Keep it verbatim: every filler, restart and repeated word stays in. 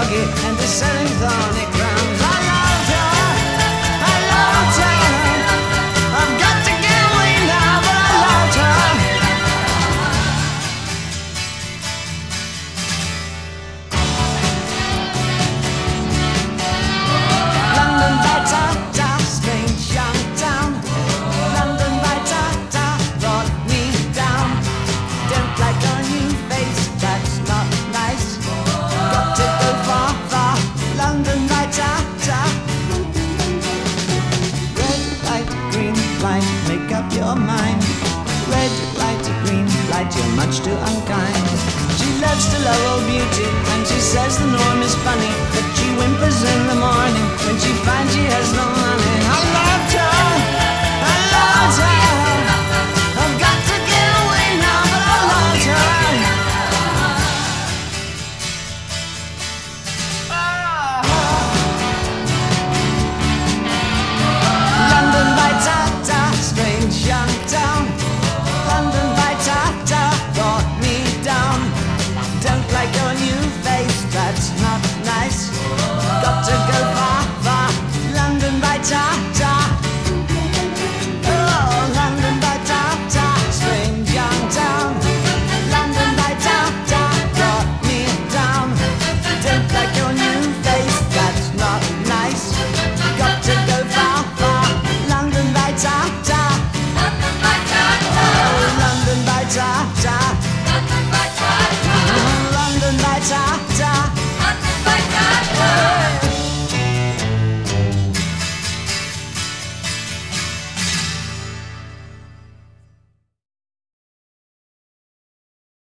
buggy and the selling thorny crowns. I loved her, I loved her. I've got to get away now, but I loved her. London by ta-ta, strange young town. London by ta-ta brought me down. Don't like a new face, that's not nice. Got to go far, far. London by ta-ta. Red light, green light, make up your mind. Red light, green light, you're much too unkind. She loves to love old beauty, and she says the norm is funny, but she whimpers in the morning when she finds she has no money. I loved her, I loved her. I've got to get away now, but I loved her. London by ta-ta, strange young town. London by ta-ta brought me down. Don't like your new face, that's not nice. Got to go far, far. London by ta-ta. Oh, London by ta-ta, strange young town. London by ta-ta brought me down. Don't like your new face, that's not nice. Got to go far, far. London by ta-ta. Oh, London by ta-ta.